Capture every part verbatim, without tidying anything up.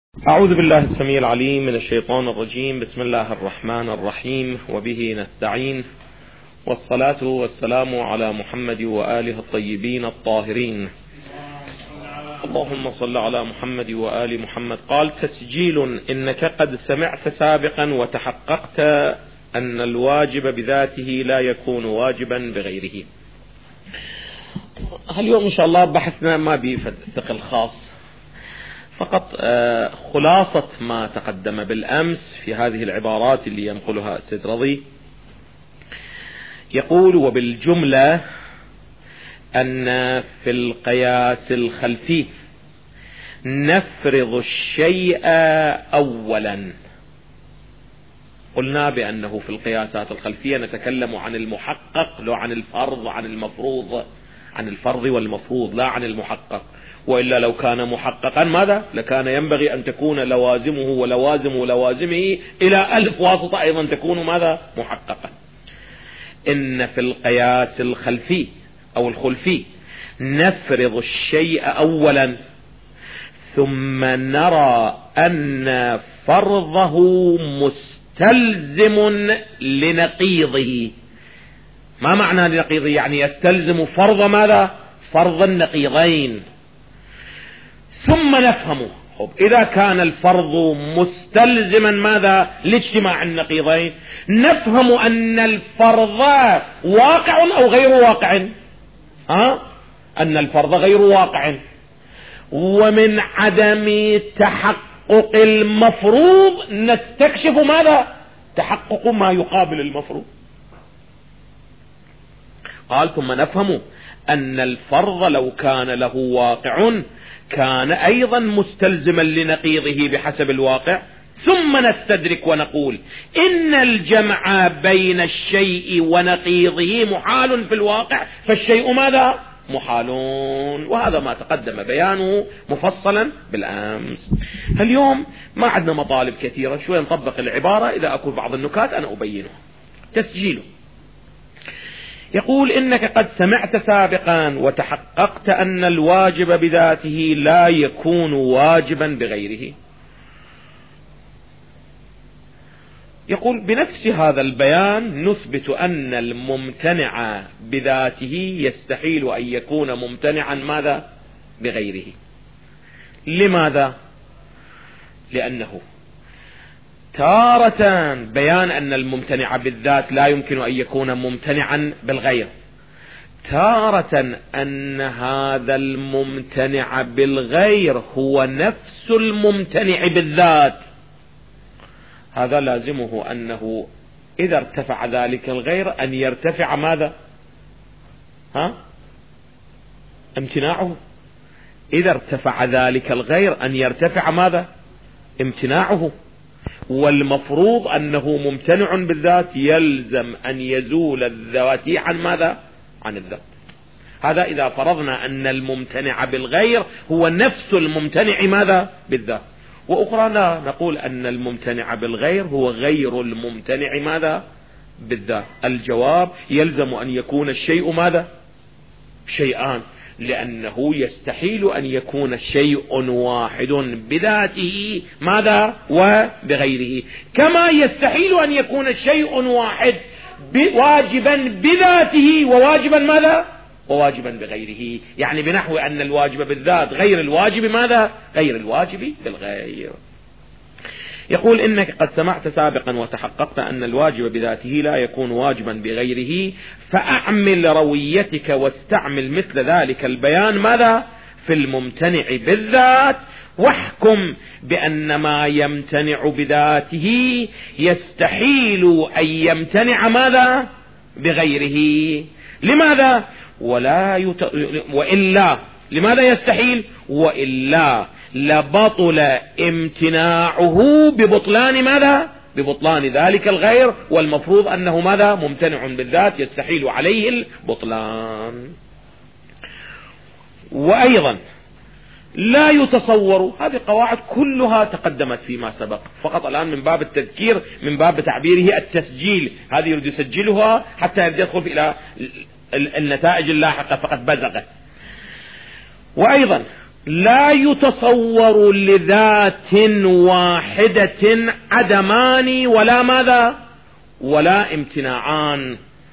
أعوذ بالله السميع العليم من الشيطان الرجيم. بسم الله الرحمن الرحيم، وبه نستعين، والصلاة والسلام على محمد وآله الطيبين الطاهرين. اللهم صل على محمد وآل محمد. قال: تسجيل: إنك قد سمعت سابقا وتحققت أن الواجب بذاته لا يكون واجبا بغيره. اليوم إن شاء الله بحثنا ما بفقه الخاص، فقط خلاصة ما تقدم بالأمس في هذه العبارات اللي ينقلها السيد رضي. يقول: وبالجملة أن في القياس الخلفي نفرض الشيء أولا. قلنا بأنه في القياسات الخلفية نتكلم عن المحقق لا عن الفرض عن المفروض، عن الفرض والمفروض لا عن المحقق، وإلا لو كان محققا ماذا؟ لكان ينبغي أن تكون لوازمه ولوازم لوازمه إلى ألف واسطة أيضا تكون ماذا؟ محققا. إن في القياس الخلفي أو الخلفي نفرض الشيء أولا ثم نرى أن فرضه مستلزم لنقيضه. ما معنى لنقيضه؟ يعني يستلزم فرض ماذا؟ فرض النقيضين. ثم نفهم خب إذا كان الفرض مستلزما ماذا؟ لاجتماع النقيضين، نفهم أن الفرض واقع أو غير واقع. ها؟ أن الفرض غير واقع. ومن عدم تحقق المفروض نستكشف ماذا؟ تحقق ما يقابل المفروض. قال: ثم نفهم أن الفرض لو كان له واقع كان أيضا مستلزما لنقيضه بحسب الواقع. ثم نستدرك ونقول إن الجمع بين الشيء ونقيضه محال في الواقع، فالشيء ماذا؟ محال. وهذا ما تقدم بيانه مفصلا بالأمس. اليوم ما عندنا مطالب كثيرة، شوية نطبق العبارة، إذا أكون بعض النكات أنا أبينها. تسجيله: يقول: إنك قد سمعت سابقا وتحققت أن الواجب بذاته لا يكون واجبا بغيره. يقول: بنفس هذا البيان نثبت أن الممتنع بذاته يستحيل أن يكون ممتنعا ماذا؟ بغيره. لماذا؟ لأنه تارة بيان أن الممتنع بالذات لا يمكن أن يكون ممتنعا بالغير، تارة أن هذا الممتنع بالغير هو نفس الممتنع بالذات. هذا لازمه أنه إذا ارتفع ذلك الغير أن يرتفع ماذا؟ ها؟ امتناعه. إذا ارتفع ذلك الغير أن يرتفع ماذا؟ امتناعه. والمفروض أنه ممتنع بالذات يلزم أن يزول الذاتي عن ماذا؟ عن الذات. هذا إذا فرضنا أن الممتنع بالغير هو نفس الممتنع ماذا؟ بالذات. وأخرى لا، نقول أن الممتنع بالغير هو غير الممتنع ماذا؟ بالذات. الجواب: يلزم أن يكون الشيء ماذا؟ شيئان، لأنه يستحيل أن يكون شيء واحد بذاته ماذا؟ وبغيره، كما يستحيل أن يكون الشيء واحد واجبا بذاته وواجبا ماذا؟ وواجبا بغيره. يعني بنحو أن الواجب بالذات غير الواجب ماذا؟ غير الواجب بالغير. يقول: إنك قد سمعت سابقا وتحققت أن الواجب بذاته لا يكون واجبا بغيره، فأعمل رويتك واستعمل مثل ذلك البيان ماذا؟ في الممتنع بالذات، واحكم بأن ما يمتنع بذاته يستحيل أن يمتنع ماذا؟ بغيره. لماذا؟ ولا يت... وإلا لماذا يستحيل؟ وإلا لبطل امتناعه ببطلان ماذا؟ ببطلان ذلك الغير، والمفروض أنه ماذا؟ ممتنع بالذات يستحيل عليه البطلان. وأيضا لا يتصور، هذه قواعد كلها تقدمت فيما سبق، فقط الآن من باب التذكير، من باب تعبيره التسجيل، هذه يريد يسجلها حتى يدخل إلى النتائج اللاحقة، فقد بزغت. وأيضا لا يتصور لذات واحدة عدمان ولا ماذا ولا امتناعان،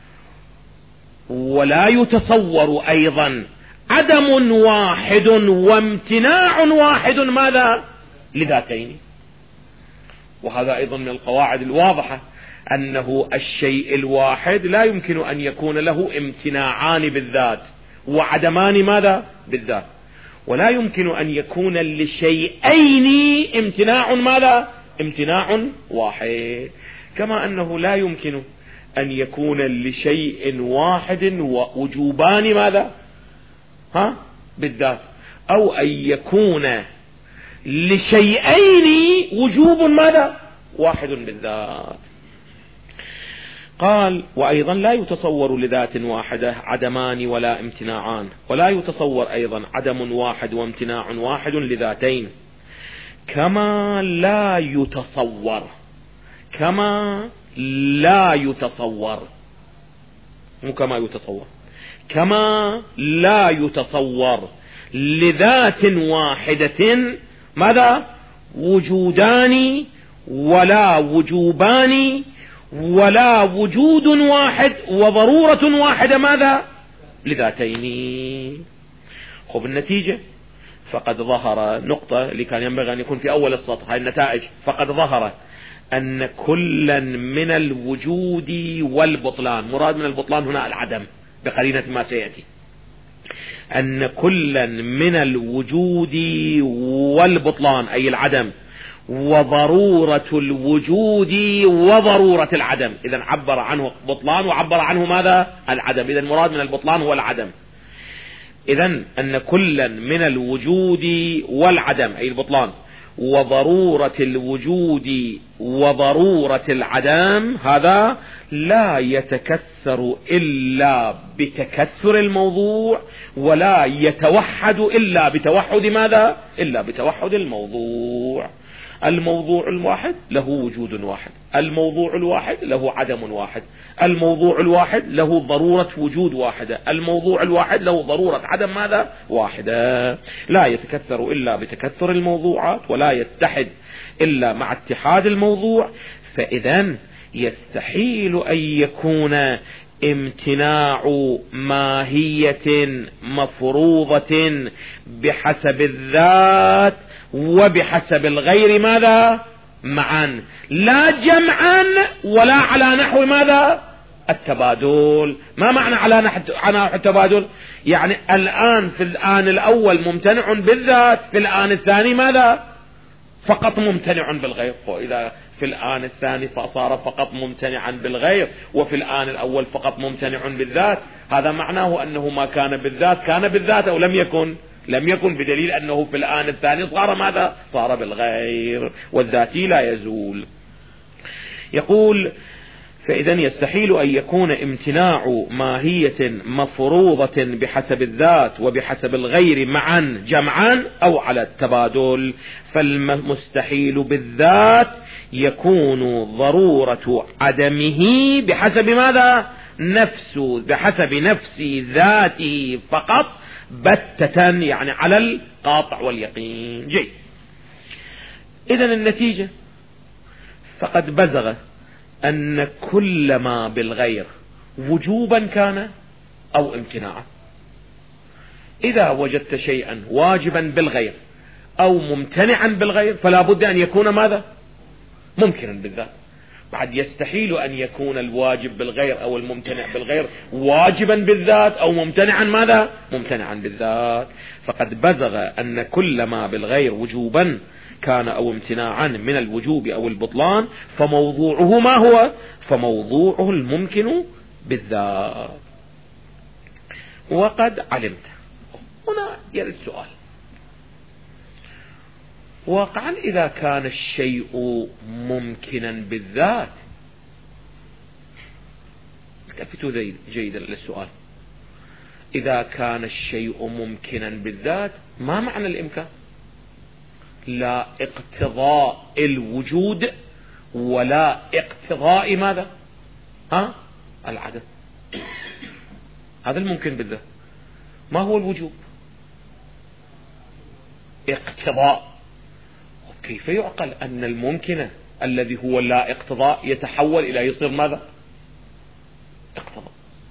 ولا يتصور أيضا عدم واحد وامتناع واحد ماذا لذاتين. وهذا أيضا من القواعد الواضحة أنه الشيء الواحد لا يمكن أن يكون له امتناعان بالذات وعدمان ماذا بالذات، ولا يمكن أن يكون لشيئين امتناع ماذا امتناع واحد، كما أنه لا يمكن أن يكون لشيء واحد ووجوبان ماذا ها بالذات، أو أن يكون لشيئين وجوب ماذا واحد بالذات. قال وأيضا لا يتصور لذات واحدة عدمان ولا امتناعان، ولا يتصور أيضا عدم واحد وامتناع واحد لذاتين، كما لا يتصور كما لا يتصور مو كما يتصور كما لا يتصور لذات واحدة ماذا وجودان ولا وجوبان ولا وجود واحد وضرورة واحدة ماذا لذاتين. خب النتيجة فقد ظهر نقطة اللي كان ينبغي أن يكون في أول السطر، هاي النتائج. فقد ظهر أن كلا من الوجود والبطلان، مراد من البطلان هنا العدم بقرينة ما سيأتي، أن كلا من الوجود والبطلان أي العدم وضرورة الوجود وضرورة العدم، إذن عبر عنه بطلان وعبر عنه ماذا العدم، إذن مراد من البطلان هو العدم. إذن أن كلا من الوجود والعدم أي البطلان وضرورة الوجود وضرورة العدم هذا لا يتكثر إلا بتكثر الموضوع، ولا يتوحد إلا بتوحد ماذا إلا بتوحد الموضوع. الموضوع الواحد له وجود واحد، الموضوع الواحد له عدم واحد، الموضوع الواحد له ضرورة وجود واحدة، الموضوع الواحد له ضرورة عدم ماذا واحدة. لا يتكثر إلا بتكثر الموضوعات، ولا يتحد إلا مع اتحاد الموضوع. فإذن يستحيل أن يكون امتناع ماهية مفروضة بحسب الذات وبحسب الغير ماذا معا، لا جمعا ولا على نحو ماذا التبادل. ما معنى على نحو التبادل؟ يعني الآن في الآن الأول ممتنع بالذات، في الآن الثاني ماذا فقط ممتنع بالغير. وإذا في الآن الثاني فصار فقط ممتنعا بالغير، وفي الآن الأول فقط ممتنع بالذات، هذا معناه أنه ما كان بالذات كان بالذات أو لم يكن لم يكن، بدليل أنه في الآن الثاني صار ماذا صار بالغير، والذاتي لا يزول. يقول فإذا يستحيل أن يكون امتناع ماهية مفروضة بحسب الذات وبحسب الغير معا جمعا أو على التبادل، فالمستحيل بالذات يكون ضرورة عدمه بحسب ماذا نفس بحسب نفس ذاته فقط بتة، يعني على القاطع واليقين. جيد. إذن النتيجة فقد بزغ أن كل ما بالغير وجوبا كان أو امتناعا. إذا وجدت شيئا واجبا بالغير أو ممتنعا بالغير فلا بد أن يكون ماذا ممكنا بالذات. بعد يستحيل أن يكون الواجب بالغير أو الممتنع بالغير واجبا بالذات أو ممتنعا ماذا ممتنعا بالذات. فقد بزغ أن كل ما بالغير وجوبا كان أو امتناعا من الوجوب أو البطلان فموضوعه ما هو فموضوعه الممكن بالذات. وقد علمت هنا يرد السؤال، واقعا إذا كان الشيء ممكنا بالذات، التفتوا جيدا للسؤال، إذا كان الشيء ممكنا بالذات ما معنى الإمكان؟ لا اقتضاء الوجود ولا اقتضاء ماذا ها العدم. هذا الممكن بالذات. ما هو الوجوب؟ اقتضاء. كيف يعقل أن الممكن الذي هو لا اقتضاء يتحول إلى يصير ماذا؟ اقتضاء.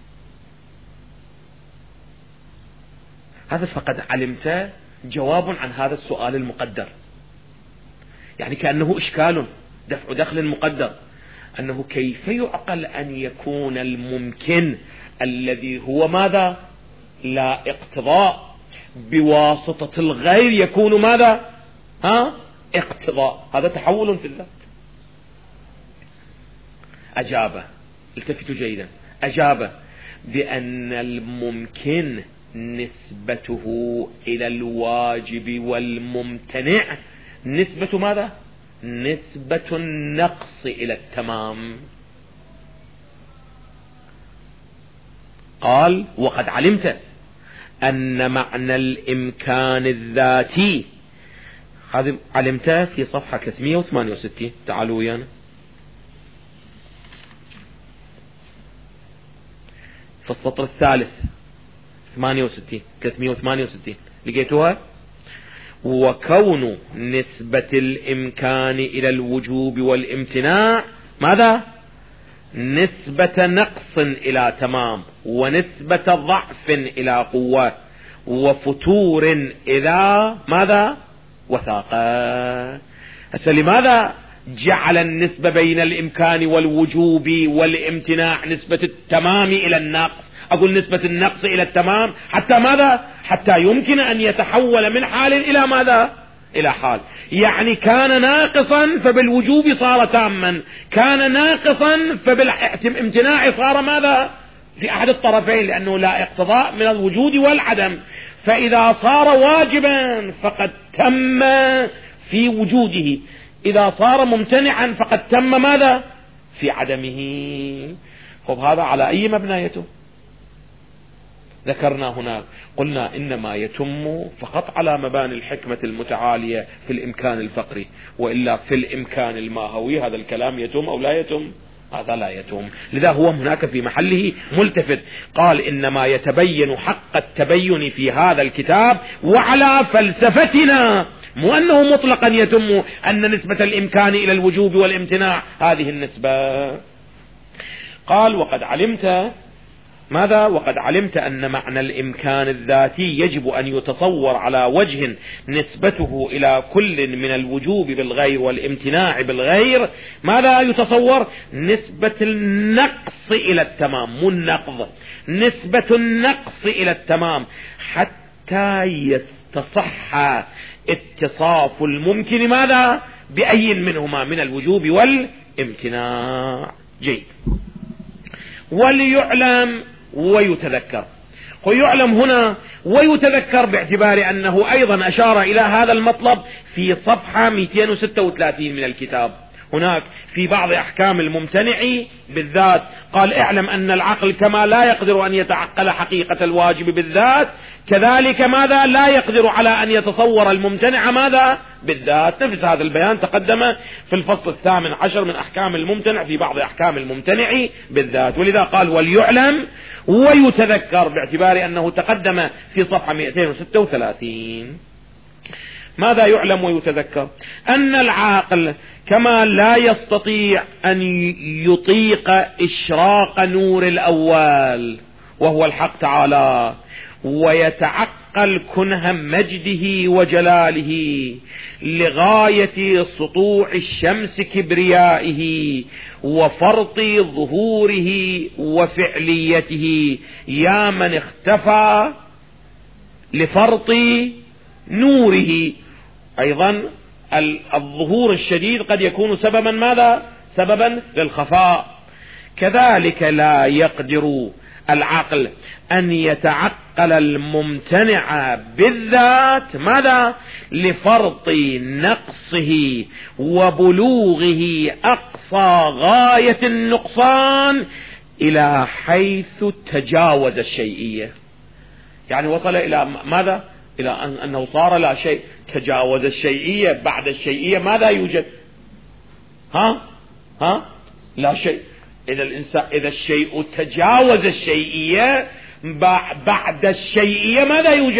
هذا فقد علمت جواب عن هذا السؤال المقدر، يعني كأنه إشكال دفع دخل مقدر، أنه كيف يعقل أن يكون الممكن الذي هو ماذا؟ لا اقتضاء بواسطة الغير يكون ماذا؟ ها؟ اقتضاء. هذا تحول في الذات. أجاب، التفتوا جيدا، أجاب بأن الممكن نسبته إلى الواجب والممتنع نسبة ماذا؟ نسبة النقص إلى التمام. قال وقد علمت أن معنى الإمكان الذاتي، هذا علمته في صفحة ثلاثمائة وثمانية وستين، تعالوا ويانا في السطر الثالث ثمانية وستين ثلاثمائة وثمانية وستين، لقيتوها؟ وكون نسبة الإمكان إلى الوجوب والامتناع ماذا؟ نسبة نقص إلى تمام، ونسبة ضعف إلى قوة، وفتور إلى ماذا؟ وثاقة. هسه لماذا جعل النسبة بين الإمكان والوجوب والامتناع نسبة التمام إلى النقص؟ أقول نسبة النقص إلى التمام حتى ماذا؟ حتى يمكن أن يتحول من حال إلى ماذا؟ إلى حال. يعني كان ناقصا فبالوجوب صار تاما، كان ناقصا فبالامتناع صار ماذا؟ في أحد الطرفين، لأنه لا اقتضاء من الوجود والعدم. فإذا صار واجبا فقد تم في وجوده، إذا صار ممتنعا فقد تم ماذا؟ في عدمه. خب هذا على أي مبنيته؟ ذكرنا هناك قلنا إنما يتم فقط على مباني الحكمة المتعالية في الإمكان الفقري، وإلا في الإمكان الماهوي هذا الكلام يتم أو لا يتم؟ هذا لا يتم. لذا هو هناك في محله ملتفت، قال إنما يتبين حق التبين في هذا الكتاب وعلى فلسفتنا، مو أنه مطلقا يتم أن نسبة الإمكان إلى الوجوب والامتناع هذه النسبة. قال وقد علمت ماذا؟ وقد علمت أن معنى الإمكان الذاتي يجب أن يتصور على وجه نسبته إلى كل من الوجوب بالغير والامتناع بالغير ماذا يتصور؟ نسبة النقص إلى التمام، مو النقض، نسبة النقص إلى التمام، حتى يستصح اتصاف الممكن ماذا؟ بأي منهما من الوجوب والامتناع. جيد. وليعلم ويتذكر، ويعلم هنا ويتذكر باعتبار أنه أيضا أشار إلى هذا المطلب في صفحة مئتين وستة وثلاثين من الكتاب. هناك في بعض أحكام الممتنع بالذات قال اعلم أن العقل كما لا يقدر أن يتعقل حقيقة الواجب بالذات، كذلك ماذا؟ لا يقدر على أن يتصور الممتنع ماذا؟ بالذات. نفس هذا البيان تقدم في الفصل الثامن عشر من أحكام الممتنع في بعض أحكام الممتنع بالذات. ولذا قال وليعلم ويتذكر باعتبار أنه تقدم في صفحة مئتين وستة وثلاثين. ماذا يعلم ويتذكر؟ أن العاقل كما لا يستطيع أن يطيق إشراق نور الأول وهو الحق تعالى، ويتعقل كنه مجده وجلاله لغاية سطوع الشمس كبريائه وفرط ظهوره وفعليته، يا من اختفى لفرط نوره. أيضا الظهور الشديد قد يكون سببا ماذا؟ سببا للخفاء. كذلك لا يقدر العقل أن يتعقل الممتنع بالذات ماذا؟ لفرط نقصه وبلوغه أقصى غاية النقصان إلى حيث تجاوز الشيئية. يعني وصل إلى ماذا؟ إلى أنه صار لا شيء، تجاوز الشيئية. بعد الشيئية ماذا يوجد؟ ها؟ ها؟ لا شيء. إذا الإنسان إذا الشيء تجاوز الشيئية بعد الشيئية ماذا يوجد؟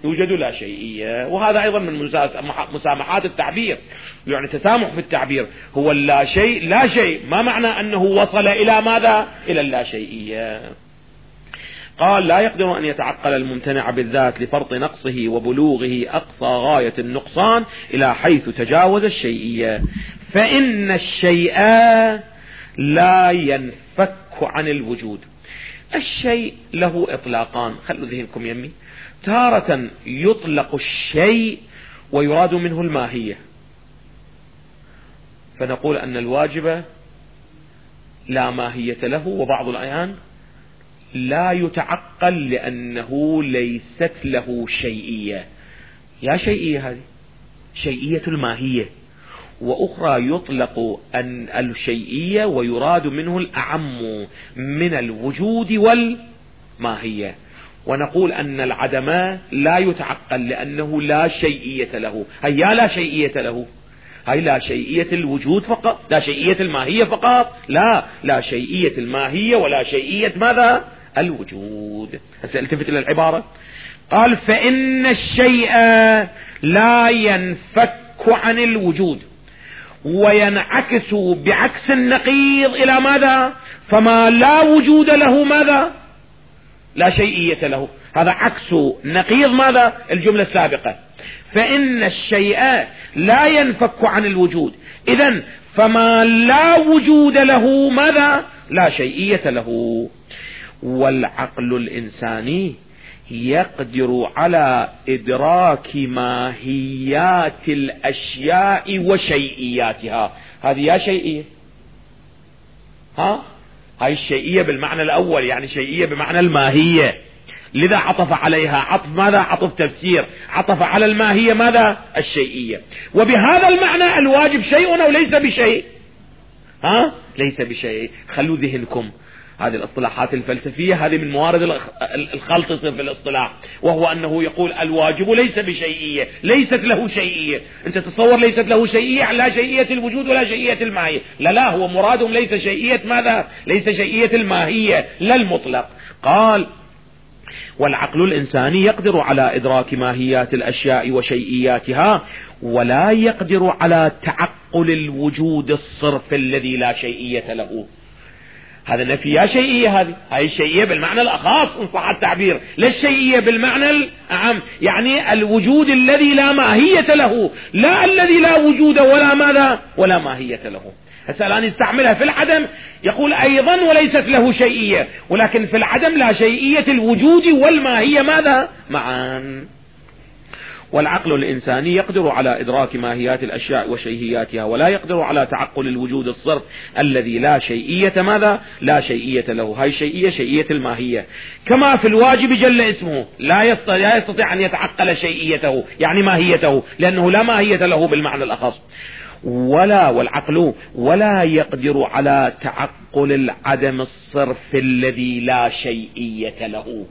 يوجد لا شيئية. وهذا أيضا من مسامحات التعبير، يعني تسامح في التعبير. هو اللا شيء لا شيء، ما معنى أنه وصل إلى ماذا؟ إلى اللا شيئية. قال لا يقدر أن يتعقل الممتنع بالذات لفرط نقصه وبلوغه أقصى غاية النقصان إلى حيث تجاوز الشيئية، فإن الشيء لا ينفك عن الوجود. الشيء له إطلاقان، خلوا ذهنكم يمي. تارة يطلق الشيء ويراد منه الماهية، فنقول أن الواجب لا ماهية له، وبعض الأحيان لا يتعقل لأنه ليست له شيئية. يا شيئية هذه شيئية الماهية، وأخرى يطلق أن الشيئية ويراد منه الأعم من الوجود والماهية، ونقول أن العدم لا يتعقل لأنه لا شيئية له. هيا لا شيئية له، هاي لا شيئية الوجود فقط، لا شيئية الماهية فقط، لا لا شيئية الماهية ولا شيئية ماذا؟ الوجود. هسه التفت إلى العبارة، قال فإن الشيء لا ينفك عن الوجود وينعكس بعكس النقيض إلى ماذا؟ فما لا وجود له ماذا؟ لا شيئية له. هذا عكس نقيض ماذا؟ الجملة السابقة. فإن الشيء لا ينفك عن الوجود، إذن فما لا وجود له ماذا؟ لا شيئية له. والعقل الإنساني يقدر على إدراك ماهيات الأشياء وشيئياتها. هذه يا شيئية، ها هاي الشيئية بالمعنى الأول، يعني شيئية بمعنى الماهية، لذا عطف عليها عطف ماذا؟ عطف تفسير، عطف على الماهية ماذا؟ الشيئية. وبهذا المعنى الواجب شيء أو ليس بشيء؟ ها ليس بشيء. خلوا ذهنكم، هذه الاصطلاحات الفلسفية هذه من موارد الخلط في الاصطلاح، وهو أنه يقول الواجب ليس بشيئية، ليست له شيئية. أنت تتصور ليست له شيئية، لا شيئية الوجود ولا شيئية الماهية، لا لا، هو مرادهم ليس شيئية ماذا؟ ليس شيئية الماهية لا المطلق. قال والعقل الإنساني يقدر على إدراك ماهيات الأشياء وشيئياتها، ولا يقدر على تعقل الوجود الصرف الذي لا شيئية له. هذا نفي يا شيئية، هذه هاي الشيئية بالمعنى الأخص إن صح التعبير، لا الشيئية بالمعنى الأعم، يعني الوجود الذي لا ماهية له، لا الذي لا وجود ولا ماذا ولا ماهية له. هسه الآن يستعملها في العدم، يقول أيضا وليست له شيئية، ولكن في العدم لا شيئية الوجود والماهية ماذا معا. والعقل الإنساني يقدر على إدراك ماهيات الأشياء وشيئياتها، ولا يقدر على تعقل الوجود الصرف الذي لا شيئية ماذا؟ لا شيئية له. هاي شيئية شيئية الماهية، كما في الواجب جل اسمه لا يستطيع, لا يستطيع أن يتعقل شيئيته يعني ماهيته، لأنه لا ماهية له بالمعنى الأخص. ولا والعقل ولا يقدر على تعقل العدم الصرف الذي لا شيئية له.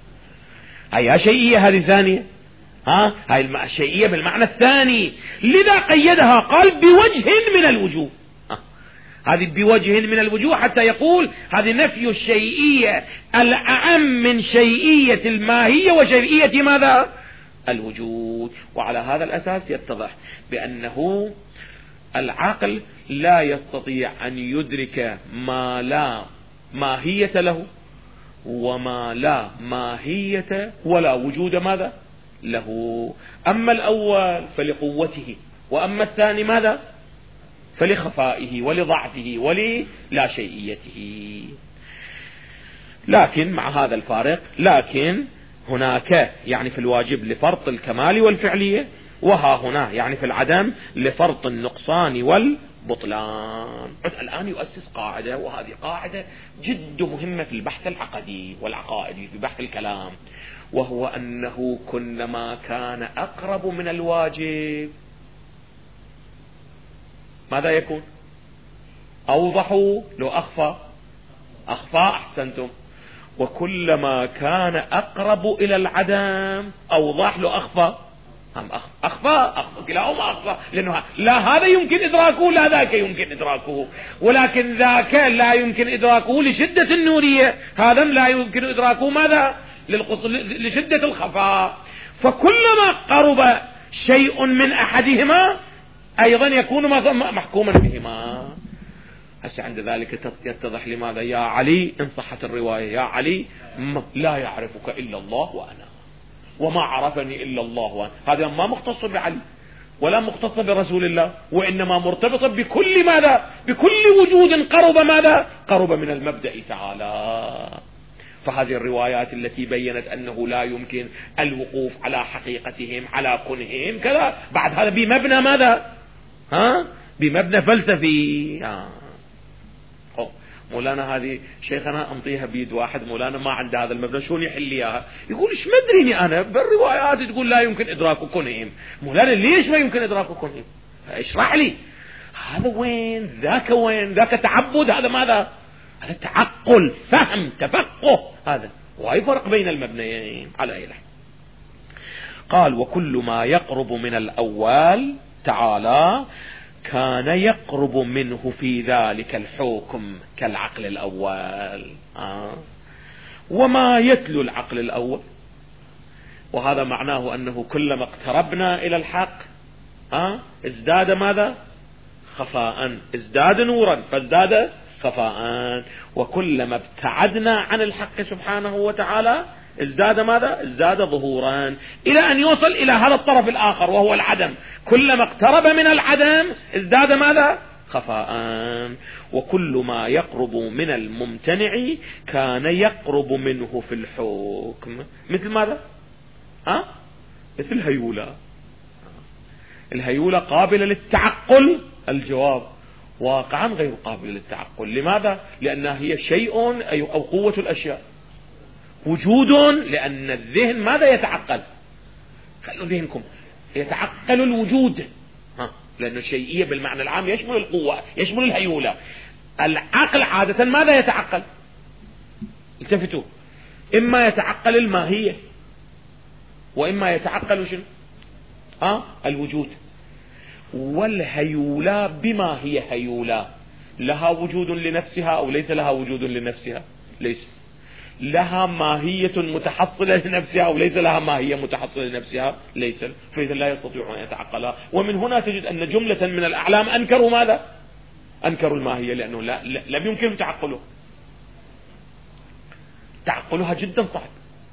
هاي شيئية هذه ثانية، ها هاي الشيئية بالمعنى الثاني، لذا قيدها قال بوجه من الوجوه. هذه بوجه من الوجوه حتى يقول هذه نفي الشيئية الأعم من شيئية الماهية وشيئية ماذا؟ الوجود. وعلى هذا الأساس يتضح بأنه العقل لا يستطيع أن يدرك ما لا ماهية له وما لا ماهية ولا وجود ماذا له. أما الأول فلقوته، وأما الثاني ماذا؟ فلخفائه ولضعفه وللا شيئيته. لكن مع هذا الفارق، لكن هناك يعني في الواجب لفرط الكمال والفعلية، وها هنا يعني في العدم لفرط النقصان والبطلان. الآن يؤسس قاعدة، وهذه قاعدة جد مهمة في البحث العقدي والعقائدي في بحث الكلام، وهو أنه كلما كان أقرب من الواجب ماذا يكون؟ أوضح لو أخفى أخفى أحسنتم. وكلما كان أقرب إلى العدم أوضح له أخفى هم أخفى أخفى كلاهما أخفى، لأنه لا هذا يمكن إدراكه لا ذاك يمكن إدراكه، ولكن ذاك لا يمكن إدراكه لشدة النورية، هذا لا يمكن إدراكه ماذا؟ لشدة الخفاء. فكلما قرب شيء من أحدهما أيضا يكون محكوما بهما. هسه عند ذلك يتضح لماذا يا علي إن صحت الرواية يا علي لا يعرفك إلا الله وأنا وما عرفني إلا الله وأنا. هذا ما مختص بعلي ولا مختص برسول الله، وإنما مرتبط بكل ماذا بكل وجود قرب ماذا قرب من المبدأ تعالى. فهذه الروايات التي بيّنت أنه لا يمكن الوقوف على حقيقتهم على كنهم كذا بعد هذا بمبنى ماذا ها بمبنى فلسفي. آه. مولانا هذه شيخنا انطيها بيد واحد مولانا ما عنده هذا المبنى شلون يحل اياها؟ يقول ايش مدريني انا بالروايات تقول لا يمكن ادراك كنهم. مولانا ليش ما يمكن ادراك كنهم؟ اشرح لي هذا وين ذاك وين ذاك تعبد هذا ماذا هذا تعقل فهم تفقه. هذا وهي فرق بين المبنيين على إله. قال وكل ما يقرب من الأول تعالى كان يقرب منه في ذلك الحكم كالعقل الأول. آه. وما يتلو العقل الأول، وهذا معناه أنه كلما اقتربنا إلى الحق آه. ازداد ماذا خفاء، ازداد نورا فازداد خفاء، وكلما ابتعدنا عن الحق سبحانه وتعالى ازداد ماذا ازداد ظهورا، إلى أن يوصل إلى هذا الطرف الآخر وهو العدم. كلما اقترب من العدم ازداد ماذا خفاء. وكل ما يقرب من الممتنع كان يقرب منه في الحكم. مثل ماذا ها؟ مثل الهيولة. الهيولة قابلة للتعقل، الجواب واقعا غير قابل للتعقل. لماذا؟ لأنها هي شيء أو قوة الأشياء، وجود، لأن الذهن ماذا يتعقل؟ خلوا ذهنكم يتعقل الوجود ها. لأن الشيئية بالمعنى العام يشمل القوة يشمل الهيولة. العقل عادة ماذا يتعقل؟ التفتوا، إما يتعقل الماهية وإما يتعقل شنو آه الوجود. والهيولة بما هي هيولة؟ لها وجود لنفسها أو ليس لها وجود لنفسها؟ ليس. لها ماهية متحصلة لنفسها أو ليس لها ماهية متحصلة لنفسها؟ ليس. فإذا لا يستطيعون أن يتعقلها. ومن هنا تجد أن جملة من الأعلام أنكروا ماذا؟ أنكروا الماهية، لأنه لا لم يمكن تعقله تعقلها جدا صعب.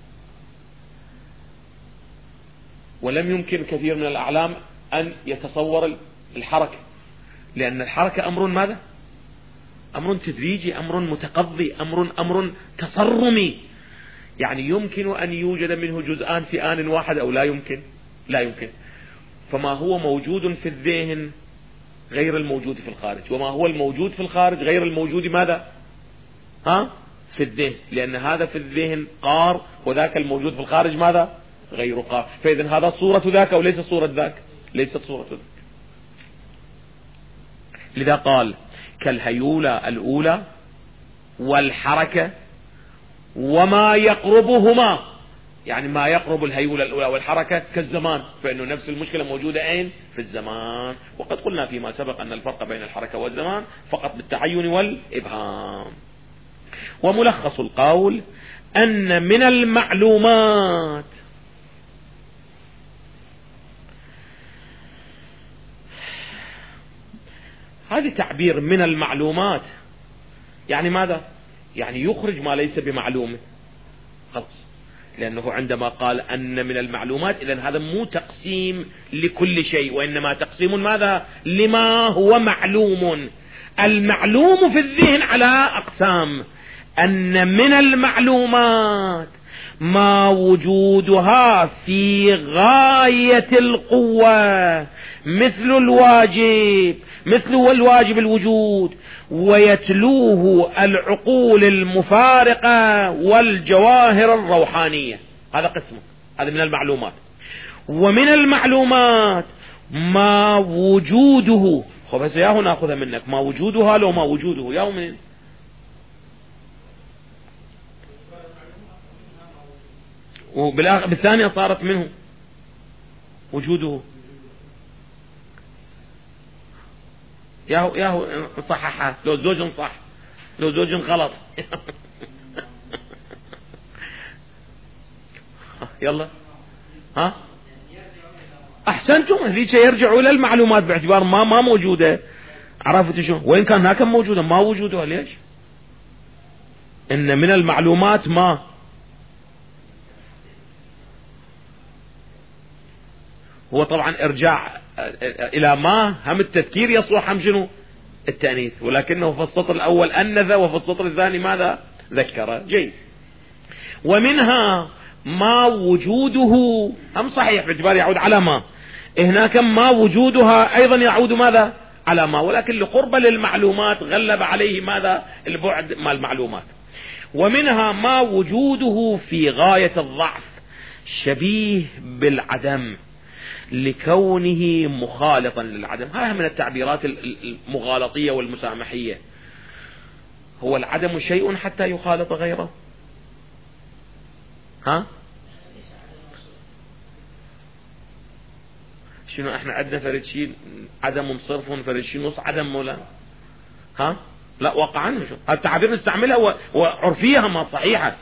ولم يمكن كثير من الأعلام أن يتصور الحركة، لأن الحركة أمر ماذا؟ أمر تدريجي، أمر متقضي، أمر أمر تصرمي. يعني يمكن أن يوجد منه جزءان في آن واحد أو لا يمكن؟ لا يمكن. فما هو موجود في الذهن غير الموجود في الخارج، وما هو الموجود في الخارج غير الموجود ماذا ها في الذهن، لأن هذا في الذهن قار وذاك الموجود في الخارج ماذا غير قار. فإذا هذا صورة ذاك أو ليس صورة ذاك؟ ليست صورة ذاك. لذا قال كالهيولة الأولى والحركة وما يقربهما، يعني ما يقرب الهيولة الأولى والحركة كالزمان، فإنه نفس المشكلة موجودة أين؟ في الزمان. وقد قلنا فيما سبق أن الفرق بين الحركة والزمان فقط بالتعين والإبهام. وملخص القول أن من المعلومات هذا تعبير من المعلومات يعني ماذا؟ يعني يخرج ما ليس بمعلوم خلاص، لأنه عندما قال أن من المعلومات إذن هذا مو تقسيم لكل شيء، وإنما تقسيم ماذا؟ لما هو معلوم. المعلوم في الذهن على أقسام، أن من المعلومات ما وجودها في غاية القوة مثل الواجب مثل الواجب الوجود، ويتلوه العقول المفارقة والجواهر الروحانية. هذا قسم، هذا من المعلومات. ومن المعلومات ما وجوده، خب بس ياهو ناخذها منك، ما وجودها لو ما وجوده ياهو من وبالثانية صارت منه وجوده. ياهو ياهو صححها، لو زوج صح لو زوج غلط. يلا ها أحسنتم، هذيك يرجعوا إلى المعلومات باعتبار ما ما موجودة. عرفت شو؟ وإن كان هناك موجودة ما وجودها. ليش؟ إن من المعلومات ما هو طبعا إرجاع إلى ما هم التذكير يصلح هم شنو التأنيث، ولكنه في السطر الأول أنث وفي السطر الثاني ماذا ذكر. جيد. ومنها ما وجوده هم صحيح باعتبار يعود على ما، هناك ما وجودها أيضا يعود ماذا على ما، ولكن لقرب للمعلومات غلب عليه ماذا البعد مع المعلومات. ومنها ما وجوده في غاية الضعف شبيه بالعدم لكونه مخالطا للعدم. هذا من التعبيرات المغالطية والمسامحية. هو العدم شيء حتى يخالط غيره؟ ها شنو احنا عندنا فرد شيء عدم صرف فرد شيء نص عدم مولا؟ ها لا واقعا شو التعبير نستعملها وعرفيها ما صحيحة،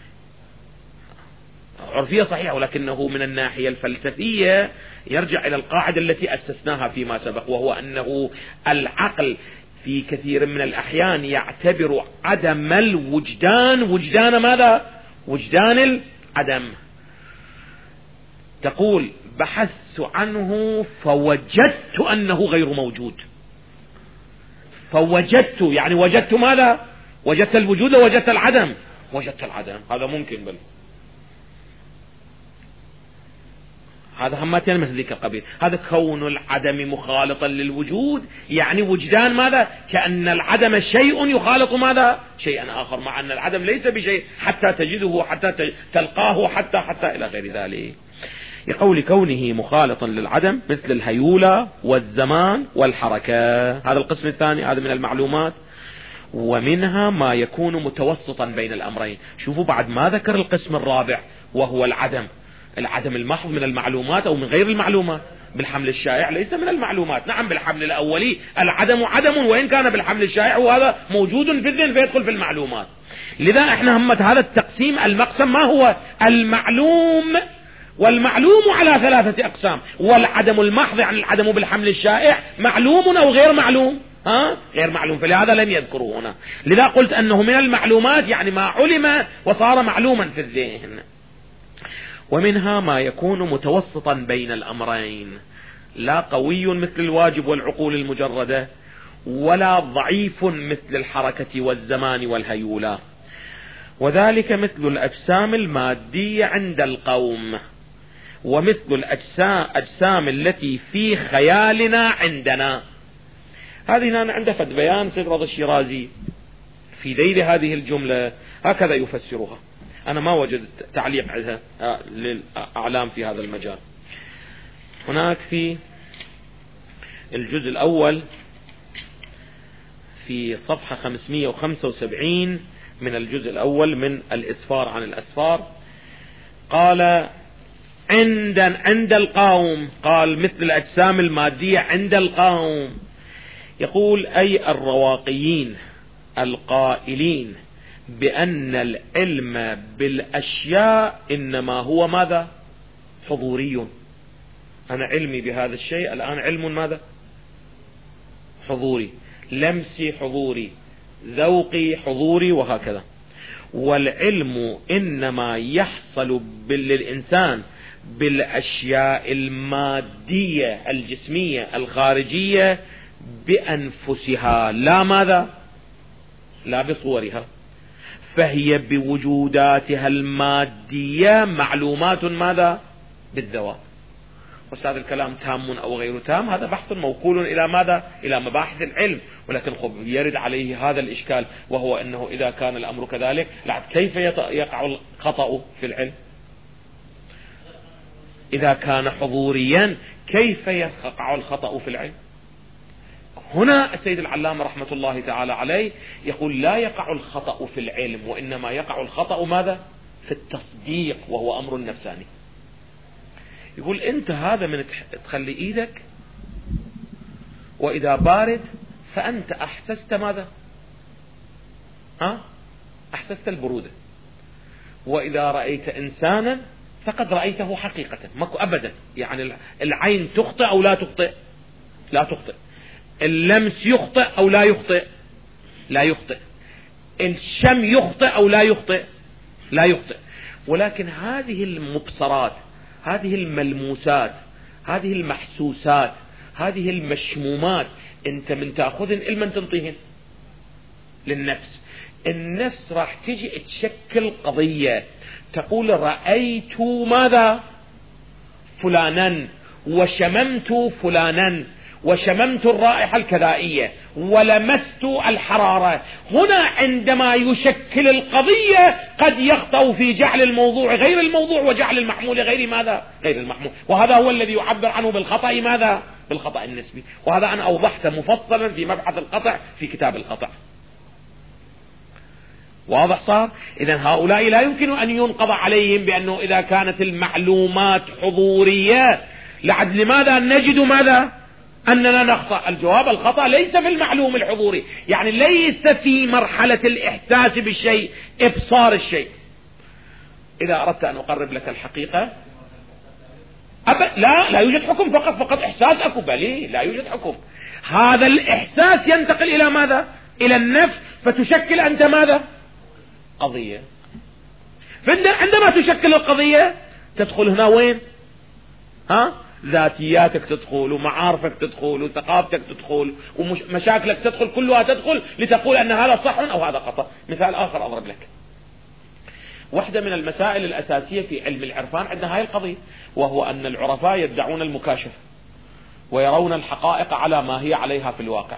عرفية صحيحة، ولكنه من الناحية الفلسفية يرجع إلى القاعدة التي أسسناها فيما سبق، وهو أنه العقل في كثير من الأحيان يعتبر عدم الوجدان وجدان ماذا؟ وجدان العدم. تقول بحثت عنه فوجدت أنه غير موجود. فوجدت يعني وجدت ماذا؟ وجدت الوجود ووجدت العدم. وجدت العدم هذا ممكن، بل هذا همتين من ذيك القبيل. هذا كون العدم مخالطا للوجود يعني وجدان ماذا؟ كأن العدم شيء يخالط ماذا؟ شيئا آخر، مع أن العدم ليس بشيء حتى تجده حتى تلقاه حتى حتى إلى غير ذلك. يقول كونه مخالطا للعدم مثل الهيولة والزمان والحركة. هذا القسم الثاني، هذا من المعلومات. ومنها ما يكون متوسطا بين الأمرين. شوفوا بعد ما ذكر القسم الرابع وهو العدم، العدم المحض من المعلومات أو من غير المعلومات. بالحمل الشائع ليس من المعلومات. نعم بالحمل الأولي العدم عدم، وإن كان بالحمل الشائع وهذا موجود في الذهن فيدخل في المعلومات. لذا احنا همت هذا التقسيم المقسم ما هو المعلوم، والمعلوم على ثلاثة أقسام. والعدم المحض يعني العدم بالحمل الشائع معلوم أو غير معلوم؟ ها غير معلوم، فلهذا لم يذكره هنا. لذا قلت أنه من المعلومات يعني ما علم وصار معلوما في الذهن. ومنها ما يكون متوسطا بين الأمرين، لا قوي مثل الواجب والعقول المجردة، ولا ضعيف مثل الحركة والزمان والهيولة. وذلك مثل الأجسام المادية عند القوم، ومثل الأجسام التي في خيالنا عندنا. هذه هنا عنده فد بيان سيد رضا الشيرازي في ذيل هذه الجملة هكذا يفسرها. أنا ما وجدت تعليق عليها للأعلام في هذا المجال. هناك في الجزء الأول في صفحة خمسمائة وخمسة وسبعين من الجزء الأول من الإسفار عن الأسفار قال عند عند القوم، قال مثل الأجسام المادية عند القوم، يقول أي الرواقيين القائلين بأن العلم بالأشياء إنما هو ماذا؟ حضوري. أنا علمي بهذا الشيء الآن علم ماذا؟ حضوري، لمسي حضوري، ذوقي حضوري، وهكذا. والعلم إنما يحصل للإنسان بالأشياء المادية الجسمية الخارجية بأنفسها، لا ماذا؟ لا بصورها. فهي بوجوداتها المادية معلومات ماذا؟ بالذوات. أستاذ الكلام تام أو غير تام، هذا بحث موكول إلى ماذا؟ إلى مباحث العلم. ولكن خب يرد عليه هذا الإشكال، وهو أنه إذا كان الأمر كذلك كيف يقع الخطأ في العلم؟ إذا كان حضوريا كيف يقع الخطأ في العلم؟ هنا السيد العلامة رحمة الله تعالى عليه يقول لا يقع الخطأ في العلم، وإنما يقع الخطأ ماذا؟ في التصديق، وهو أمر نفساني. يقول أنت هذا من تخلي إيدك وإذا بارد فأنت أحسست ماذا؟ ها؟ أحسست البرودة. وإذا رأيت إنسانا فقد رأيته حقيقة، ماكو أبدا. يعني العين تخطئ أو لا تخطئ؟ لا تخطئ. اللمس يخطئ أو لا يخطئ؟ لا يخطئ. الشم يخطئ أو لا يخطئ؟ لا يخطئ. ولكن هذه المبصرات، هذه الملموسات، هذه المحسوسات، هذه المشمومات، انت من تأخذن إلمن تنطيهن للنفس. النفس راح تجي تشكل قضية، تقول رأيت ماذا؟ فلانا، وشممت فلانا، وشممت الرائحة الكذائية، ولمست الحرارة. هنا عندما يشكل القضية قد يخطأ في جعل الموضوع غير الموضوع، وجعل المحمول غير ماذا؟ غير المحمول. وهذا هو الذي يعبر عنه بالخطأ ماذا؟ بالخطأ النسبي. وهذا أنا أوضحت مفصلا في مبحث القطع في كتاب القطع. واضح صار؟ إذن هؤلاء لا يمكن أن ينقض عليهم بأنه إذا كانت المعلومات حضورية لعد لماذا نجد ماذا؟ أننا نخطأ. الجواب الخطأ ليس في المعلوم الحضوري، يعني ليس في مرحلة الإحساس بالشيء، إبصار الشيء. إذا أردت أن أقرب لك الحقيقة أبا لا لا يوجد حكم فقط فقط إحساس أكو، بلي لا يوجد حكم. هذا الإحساس ينتقل إلى ماذا؟ إلى النفس، فتشكل أنت ماذا؟ قضية. عندما تشكل القضية تدخل هنا وين؟ ها؟ ذاتياتك تدخل، ومعارفك تدخل، وثقافتك تدخل، ومشاكلك تدخل، كلها تدخل لتقول أن هذا صح أو هذا خطأ. مثال آخر أضرب لك. واحدة من المسائل الأساسية في علم العرفان عندنا هاي القضية، وهو أن العرفاء يدعون المكاشفة ويرون الحقائق على ما هي عليها في الواقع.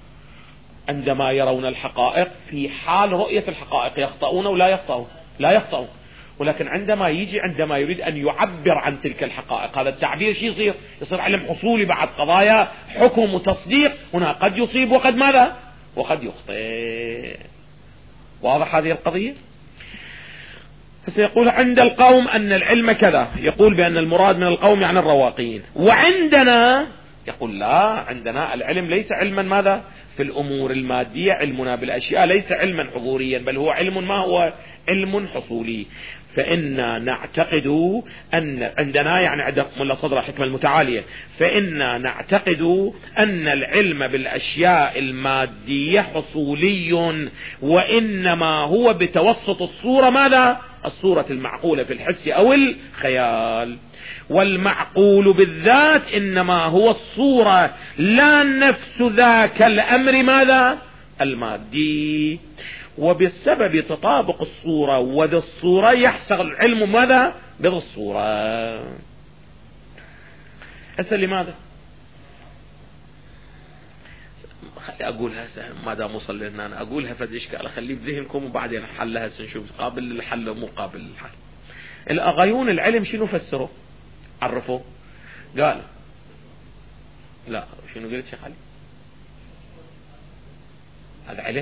عندما يرون الحقائق في حال رؤية الحقائق يخطئون ولا يخطئون؟ لا يخطئون. ولكن عندما يجي عندما يريد أن يعبر عن تلك الحقائق، هذا التعبير شيء يصير؟ يصير علم حصولي بعد قضايا حكم وتصديق. هنا قد يصيب وقد ماذا؟ وقد يخطئ. واضح هذه القضية؟ فسيقول عند القوم أن العلم كذا، يقول بأن المراد من القوم يعني الرواقيين. وعندنا يقول لا، عندنا العلم ليس علما ماذا؟ في الأمور المادية، علمنا بالأشياء ليس علما حضوريا، بل هو علم ما هو؟ علم حصولي. فإنا نعتقد أن عندنا، يعني عند ملا صدر الحكمة المتعالية، فإنا نعتقد أن العلم بالأشياء المادية حصولي، وإنما هو بتوسط الصورة ماذا؟ الصورة المعقولة في الحس أو الخيال. والمعقول بالذات إنما هو الصورة لا نفس ذاك الأمر ماذا؟ المادي. وبسبب تطابق الصورة وذي الصورة يحصل العلم ماذا؟ بذي الصورة. أسأل لماذا؟ خلي أقولها ما دام وصل لنا، أنا أقولها فد إشكال أخليه بذهنكم وبعدين حلها سنشوف قابل للحل ومو قابل للحل. الأغيون العلم شنو فسروا؟ عرفوا؟ قال لا، شنو قلت شيخ علي؟ هذا علم؟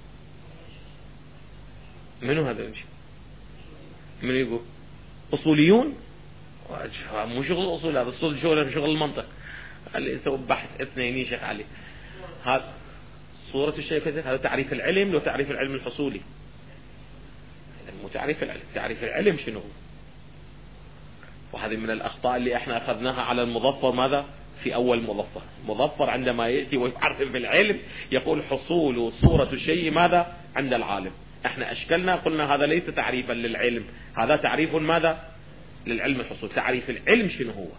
منو هذا يمشي؟ منو يقول؟ أصوليون؟ مو شغل أصول، هذا الصول شغل شغل المنطق. اللي يسوي بحث اثنين شيخ علي. هذا صورة الشيء هذا تعريف العلم، لو تعريف العلم الحصولي. مو تعريف العلم، تعريف العلم شنو هو؟ وهذه من الأخطاء اللي احنا أخذناها على المظفر ماذا؟ في أول مظفر. مظفر عندما يأتي ويعرف بالعلم يقول حصول صورة الشيء ماذا؟ عند العالم. احنا أشكلنا قلنا هذا ليس تعريفا للعلم، هذا تعريف ماذا؟ للعلم الحصول. تعريف العلم شنو هو؟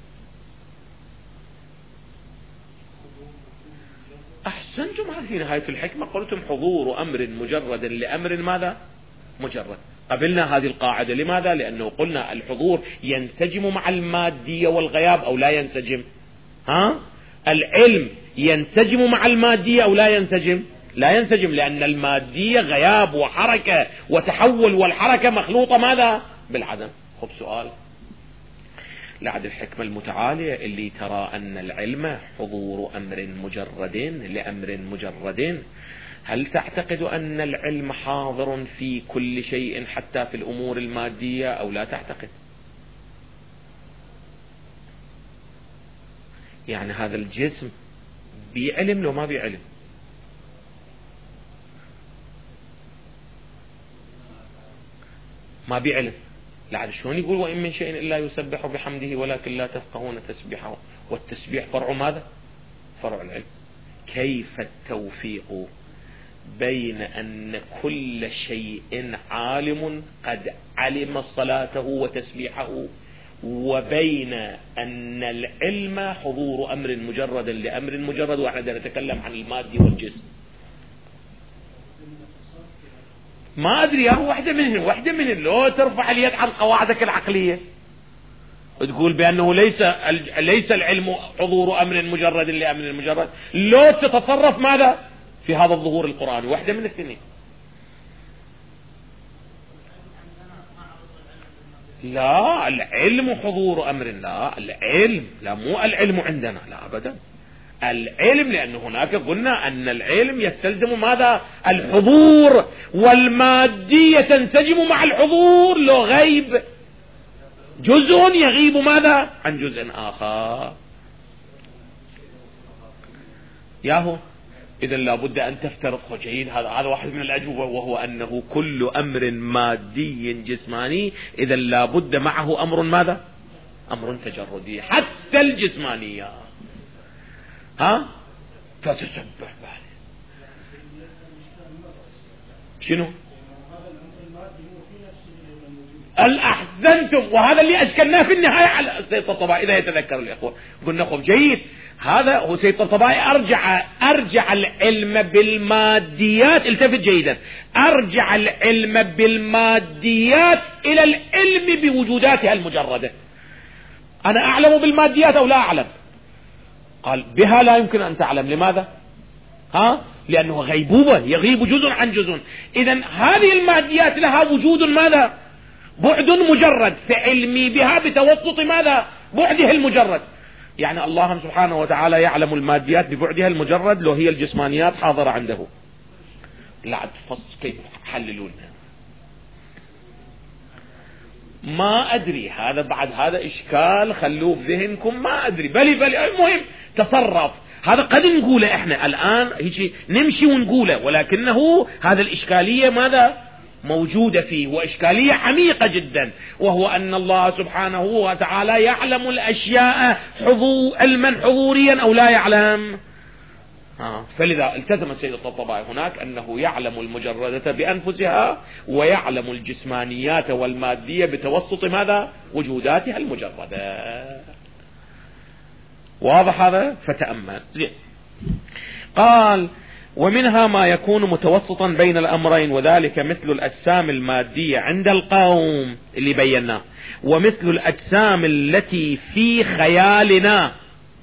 أحسنتم، هذه نهاية الحكمة. قلتم حضور أمر مجرد لأمر ماذا؟ مجرد. قبلنا هذه القاعدة. لماذا؟ لأنه قلنا الحضور ينسجم مع المادية والغياب أو لا ينسجم؟ ها؟ العلم ينسجم مع المادية أو لا ينسجم؟ لا ينسجم، لأن المادية غياب وحركة وتحول، والحركة مخلوطة ماذا؟ بالعدم. خذ سؤال لعد الحكمة المتعالية اللي ترى أن العلم حضور أمر مجرد لأمر مجرد، هل تعتقد أن العلم حاضر في كل شيء حتى في الأمور المادية أو لا تعتقد؟ يعني هذا الجسم بيعلم لو ما بيعلم؟ ما بيعلم. لا شلون يقول وإن من شيء إلا يسبح بحمده ولكن لا تفقهون تسبيحه؟ والتسبيح فرع ماذا؟ فرع العلم. كيف التوفيق بين أن كل شيء عالم قد علم صلاته وتسبيحه، وبين أن العلم حضور أمر مجرد لأمر مجرد، وإحنا نتكلم عن المادي والجسم؟ ما أدري يا واحدة منهن واحدة منهن لو ترفع اليد عن قواعدك العقلية وتقول بأنه ليس ليس العلم حضور أمر مجرد لأمر مجرد، لو تتصرف ماذا في هذا الظهور القرآني؟ واحدة من الاثنين. لا العلم حضور أمر، لا العلم لا مو العلم عندنا، لا أبدا العلم، لأن هناك قلنا أن العلم يستلزم ماذا؟ الحضور، والمادية تنسجم مع الحضور. لو غيب جزء يغيب ماذا عن جزء آخر. ياهو إذن لابد أن تفترض جيد، هذا هذا واحد من الأجوبة، وهو أنه كل أمر مادي جسماني إذن لابد معه أمر ماذا؟ أمر تجردي، حتى الجسمانية. ها فتسبح بعد شنو؟ الأحسنتم، وهذا اللي أشكلناه في النهاية على سيد الطبائي إذا يتذكر الإخوة. قلنا خب جيد، هذا هو سيد الطبائي أرجع أرجع العلم بالماديات، التفت جيدا، أرجع العلم بالماديات إلى العلم بوجوداتها المجردة. أنا أعلم بالماديات أو لا أعلم؟ قال بها لا يمكن أن تعلم. لماذا؟ ها؟ لأنه غيبوبة، يغيب جزء عن جزء. إذن هذه الماديات لها وجود ماذا؟ بعد مجرد، فعلمي بها بتوسط ماذا؟ بعدها المجرد. يعني الله سبحانه وتعالى يعلم الماديات ببعدها المجرد لو هي الجسمانيات حاضرة عنده. لا تفص كيف حللونها؟ ما أدري، هذا بعد هذا إشكال خلوه بذهنكم، ما أدري، بلي بلي المهم تصرف. هذا قد نقوله إحنا الآن هيك نمشي ونقوله، ولكنه هذا الإشكالية ماذا موجودة فيه، وإشكالية عميقة جدا، وهو أن الله سبحانه وتعالى يعلم الأشياء حضور علما حضوريا أو لا يعلم. آه. فلذا التزم السيد الطبطبائي هناك أنه يعلم المجردة بأنفسها، ويعلم الجسمانيات والمادية بتوسط ماذا؟ وجوداتها المجردة. واضح هذا؟ فتأمل. قال ومنها ما يكون متوسطا بين الأمرين، وذلك مثل الأجسام المادية عند القوم اللي بيناه، ومثل الأجسام التي في خيالنا،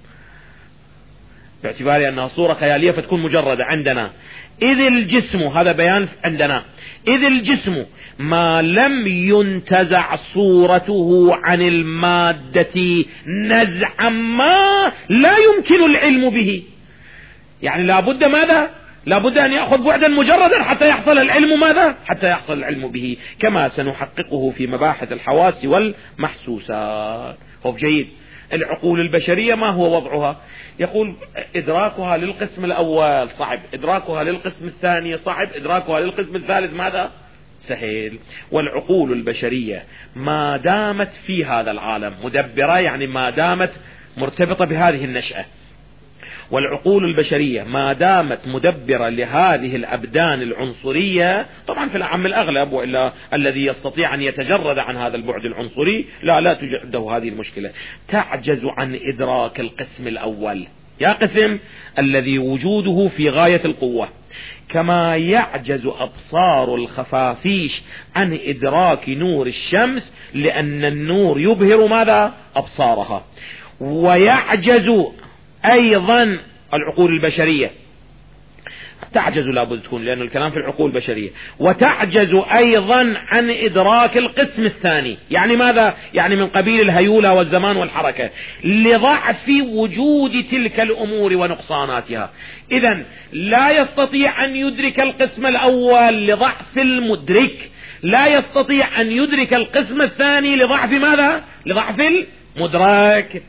باعتبار أنها صورة خيالية فتكون مجردة عندنا. إذ الجسم، هذا بيان عندنا، إذ الجسم ما لم ينتزع صورته عن المادة نزعا ما لا يمكن العلم به. يعني لابد ماذا؟ لابد أن يأخذ بعدا مجردا حتى يحصل العلم ماذا؟ حتى يحصل العلم به، كما سنحققه في مباحث الحواس والمحسوسات. هو جيد. العقول البشرية ما هو وضعها؟ يقول إدراكها للقسم الأول صعب، إدراكها للقسم الثاني صعب، إدراكها للقسم الثالث ماذا؟ سهل. والعقول البشرية ما دامت في هذا العالم مدبرة، يعني ما دامت مرتبطة بهذه النشأة، والعقول البشرية ما دامت مدبرة لهذه الأبدان العنصرية، طبعا في العام الأغلب، وإلا الذي يستطيع أن يتجرد عن هذا البعد العنصري لا لا تجده هذه المشكلة، تعجز عن إدراك القسم الأول، يا قسم الذي وجوده في غاية القوة، كما يعجز أبصار الخفافيش عن إدراك نور الشمس، لأن النور يبهر ماذا؟ أبصارها. ويعجز أيضا العقول البشرية، تعجز لابد تكون، لأن الكلام في العقول البشرية، وتعجز أيضا عن إدراك القسم الثاني. يعني ماذا؟ يعني من قبيل الهيولة والزمان والحركة، لضعف وجود تلك الأمور ونقصاناتها. إذن لا يستطيع أن يدرك القسم الأول لضعف المدرك، لا يستطيع أن يدرك القسم الثاني لضعف ماذا؟ لضعف المدرك.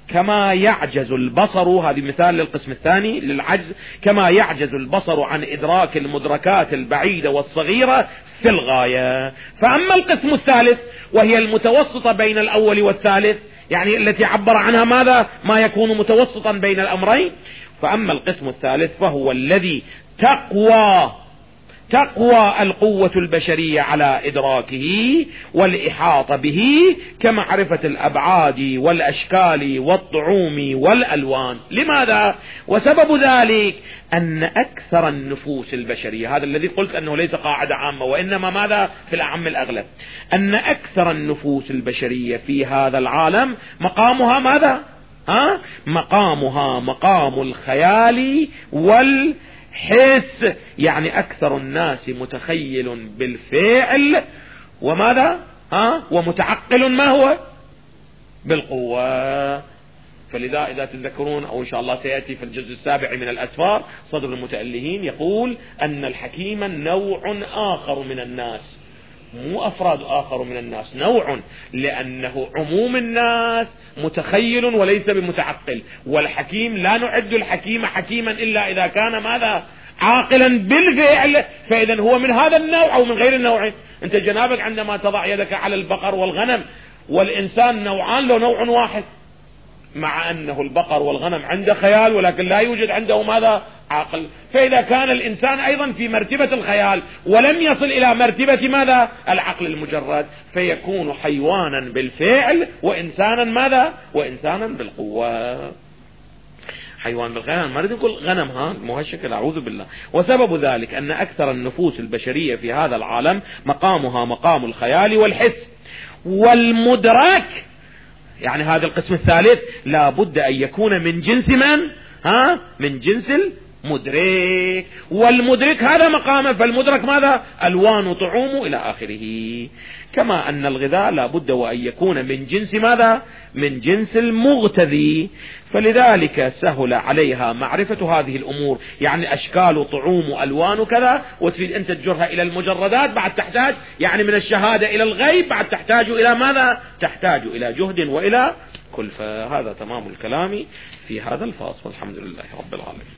كما يعجز البصر، هذه مثال للقسم الثاني للعجز، كما يعجز البصر عن إدراك المدركات البعيدة والصغيرة في الغاية. فأما القسم الثالث وهي المتوسطة بين الأول والثالث، يعني التي عبر عنها ماذا؟ ما يكون متوسطا بين الأمرين. فأما القسم الثالث فهو الذي تقوى تقوى القوة البشرية على إدراكه والإحاطة به كمعرفة الأبعاد والأشكال والطعوم والألوان. لماذا؟ وسبب ذلك أن أكثر النفوس البشرية، هذا الذي قلت أنه ليس قاعدة عامة وإنما ماذا في الأعم الأغلب، أن أكثر النفوس البشرية في هذا العالم مقامها ماذا؟ ها؟ مقامها مقام الخيال وال حس، يعني أكثر الناس متخيل بالفعل وماذا؟ ها؟ ومتعقل ما هو؟ بالقوة. فلذا إذا تذكرون أو إن شاء الله سيأتي في الجزء السابع من الأسفار صدر المتألهين يقول أن الحكيم نوع آخر من الناس، مو أفراد آخر من الناس، نوع، لأنه عموم الناس متخيل وليس بمتعقل، والحكيم لا نعد الحكيم حكيما إلا إذا كان ماذا؟ عاقلا بالفعل. فإذا هو من هذا النوع أو من غير النوع. أنت جنابك عندما تضع يدك على البقر والغنم والإنسان نوعان لو نوع واحد، مع أنه البقر والغنم عنده خيال ولكن لا يوجد عنده ماذا؟ عقل. فإذا كان الإنسان أيضا في مرتبة الخيال ولم يصل إلى مرتبة ماذا؟ العقل المجرد، فيكون حيوانا بالفعل وإنسانا ماذا؟ وإنسانا بالقوة. حيوان بالخيال، ما نريد نقول غنم، ها مو هالشكل، أعوذ بالله. وسبب ذلك أن أكثر النفوس البشرية في هذا العالم مقامها مقام الخيال والحس والمدرك، يعني هذا القسم الثالث لا بد أن يكون من جنس من؟ ها؟ من جنس المدرك، والمدرك هذا مقامه، فالمدرك ماذا؟ ألوان طعوم إلى آخره. كما أن الغذاء لا بد وأن يكون من جنس ماذا؟ من جنس المغتذي. فلذلك سهل عليها معرفة هذه الأمور، يعني أشكال طعوم وألوان وكذا، وتريد أن تجرها إلى المجردات بعد تحتاج، يعني من الشهادة إلى الغيب بعد تحتاج إلى ماذا؟ تحتاج إلى جهد وإلى كلفة. هذا تمام الكلام في هذا الفاصل، والحمد لله رب العالمين.